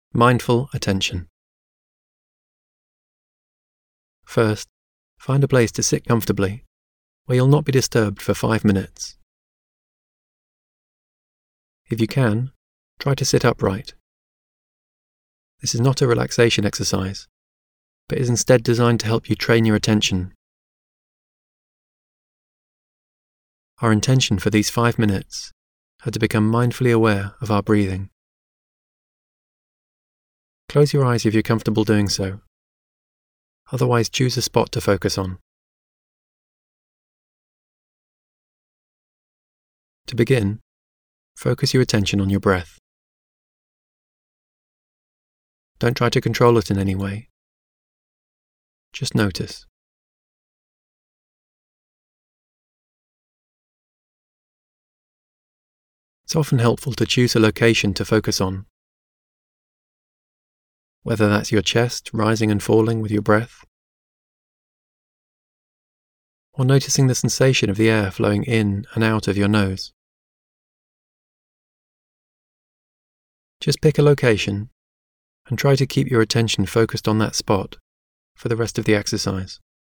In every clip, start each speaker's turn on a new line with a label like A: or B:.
A: Mindful attention. First, find a place to sit comfortably, where you'll not be disturbed for 5 minutes. If you can, try to sit upright. This is not a relaxation exercise, but is instead designed to help you train your attention. Our intention for these 5 minutes are to become mindfully aware of our breathing. Close your eyes if you're comfortable doing so. Otherwise, choose a spot to focus on. To begin, focus your attention on your breath. Don't try to control it in any way. Just notice. It's often helpful to choose a location to focus on, whether that's your chest rising and falling with your breath, or noticing the sensation of the air flowing in and out of your nose. Just pick a location and try to keep your attention focused on that spot for the rest of the exercise.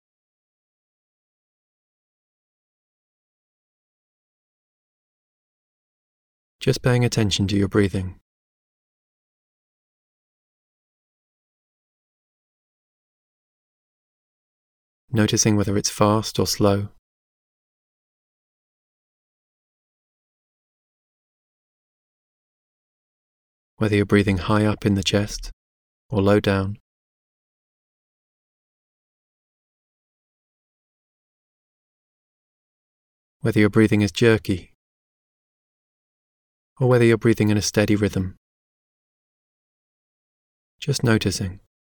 A: Just paying attention to your breathing. Noticing whether it's fast or slow. Whether you're breathing high up in the chest or low down. Whether your breathing is jerky or whether you're breathing in a steady rhythm. Just noticing.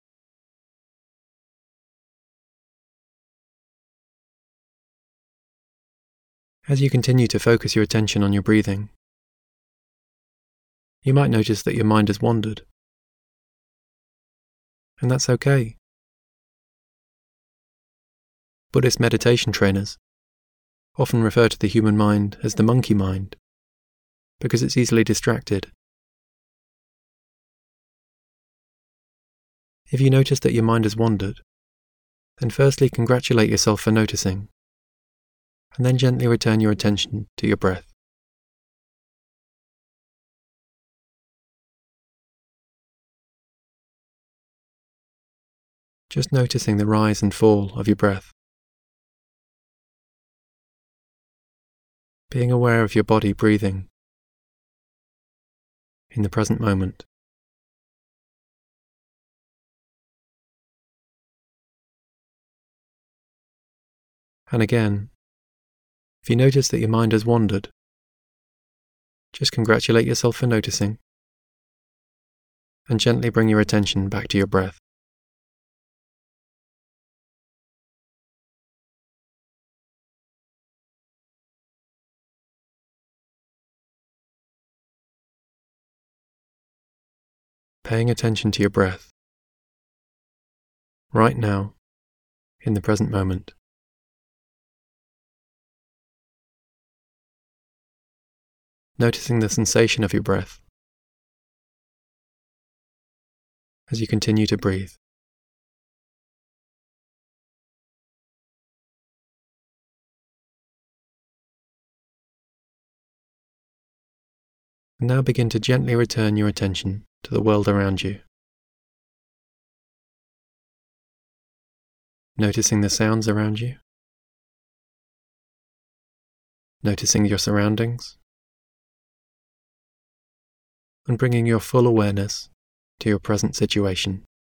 A: As you continue to focus your attention on your breathing, you might notice that your mind has wandered. And that's okay. Buddhist meditation trainers often refer to the human mind as the monkey mind, because it's easily distracted. If you notice that your mind has wandered, then firstly congratulate yourself for noticing, and then gently return your attention to your breath. Just noticing the rise and fall of your breath. Being aware of your body breathing in the present moment. And again, if you notice that your mind has wandered, just congratulate yourself for noticing, and gently bring your attention back to your breath. Paying attention to your breath, right now, in the present moment. Noticing the sensation of your breath as you continue to breathe. And now begin to gently return your attention to the world around you. Noticing the sounds around you. Noticing your surroundings. And bringing your full awareness to your present situation.